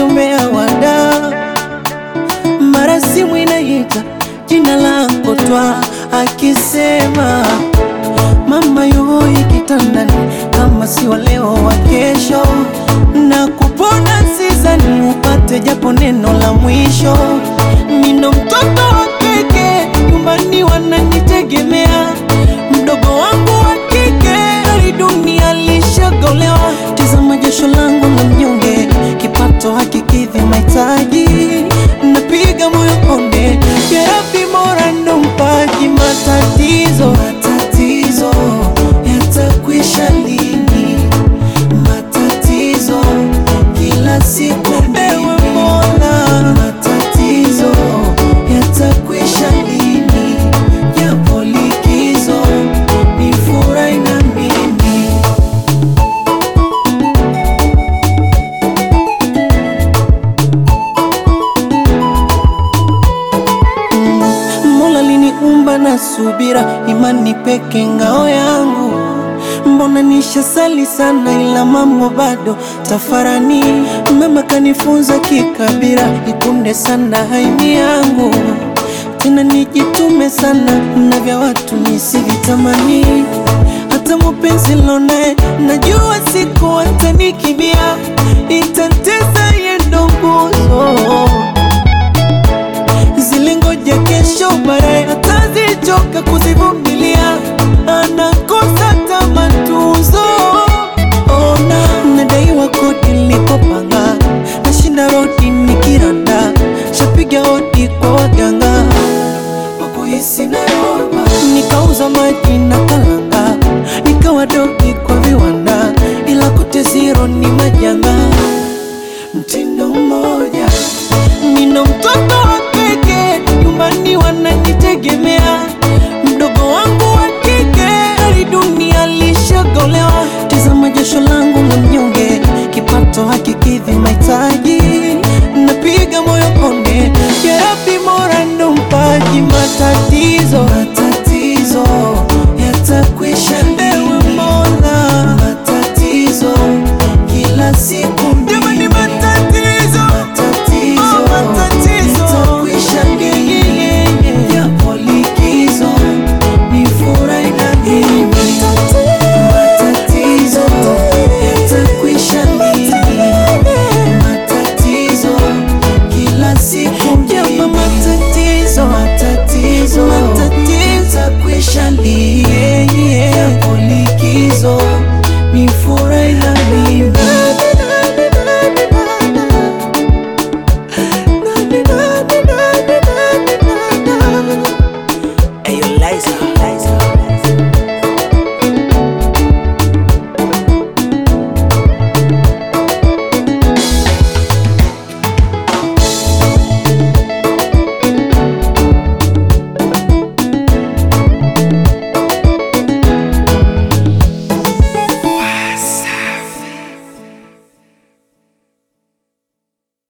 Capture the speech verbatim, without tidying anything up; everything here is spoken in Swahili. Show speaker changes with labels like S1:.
S1: umbea wada, mara simu inaita jina lako twa, akisema mama yuhoi kitandani, kama si wa leo wa kesho, na kupona sizani upate japo neno la mwisho. Nino mtoto wa keke, nyumbani wananitegemea, mdogo wangu wa kike, hali dunia lishagolewa. Tazama jasho langu la mnyonge, kipato hakikidhi mahitaji, napiga moyo konde, ya Rabbi Mola ndo mpaji. Matatizo matatizo yatakwisha lini? Matatizo kila siku ewe Mola, matatizo yatakwisha lini? Japo likizo nifurahi na mimi. Mola liniumba na subira, imani peke ngao yangu. Mbona nishasali sana ila mambo bado tafarani. Mama kanifunza kikabira, ikunde sana haini yangu, tena nijitume sana na vya watu nisivitamani. Hata mupenzi lonae najua siku atanikibia, itatesa yendo nguzo zilingoja kesho baadaye atazichoka kuzivumilia, anakosa tamatuzo. Ona nadaiwa kodi nilikopanga, nashinda rodi nikiranda, shapiga hodi kwa waganga wakuhisi na roba, nikauza maji na kalanga, nikawa dogi kwa viwanda, ila kote zero ni majanga. Mtindo mmoja, nina mtoto wa keke, nyumbani wananitegemea,